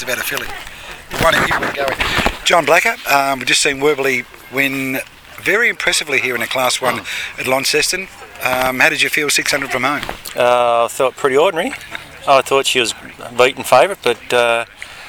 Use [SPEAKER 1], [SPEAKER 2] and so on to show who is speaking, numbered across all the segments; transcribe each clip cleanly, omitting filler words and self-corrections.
[SPEAKER 1] about a filly. One in here, we're going. John Blacker, we've just seen Werberly win very impressively here in a Class 1 at Launceston. How did you feel 600 from home?
[SPEAKER 2] I felt pretty ordinary. I thought she was beaten favourite, but to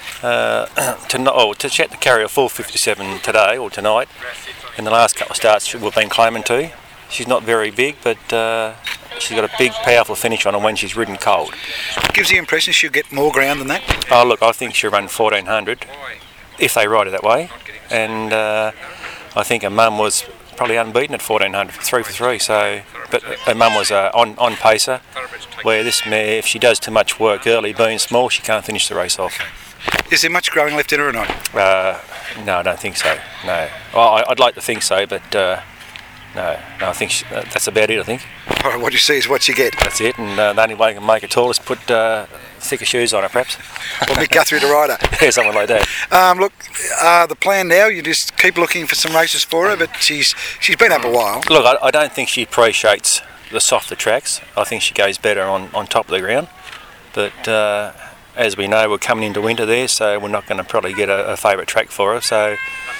[SPEAKER 2] carry a full 57 today or tonight, in the last couple of starts we've been claiming to. She's not very big, but she's got a big, powerful finish on her when she's ridden cold.
[SPEAKER 1] Gives the impression she'll get more ground than that?
[SPEAKER 2] Oh look, I think she'll run 1400 if they ride it that way, and I think her mum was probably unbeaten at 1400, 3 for 3. So, but her mum was on pacer, where this mare, if she does too much work early, being small, she can't finish the race off.
[SPEAKER 1] Is there much growing left in her or not?
[SPEAKER 2] No, I don't think so. No, well, I'd like to think so, but no, I think that's about it. I think.
[SPEAKER 1] All right, what you see is what you get.
[SPEAKER 2] That's it, and the only way you can make it tall is put thicker shoes on her, perhaps.
[SPEAKER 1] Or Mick Guthrie to ride her.
[SPEAKER 2] Yeah, something like that.
[SPEAKER 1] Look, the plan now, you just keep looking for some races for her, but she's been up a while.
[SPEAKER 2] Look, I don't think she appreciates the softer tracks. I think she goes better on top of the ground. But as we know, we're coming into winter there, so we're not going to probably get a favourite track for her. So,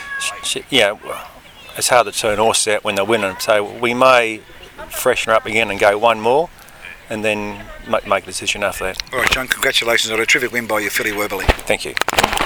[SPEAKER 2] it's hard to turn horses out when they're winning. So we may freshen her up again and go one more, and then make a decision after that.
[SPEAKER 1] All right, John, congratulations on a terrific win by your filly Werberly.
[SPEAKER 2] Thank you.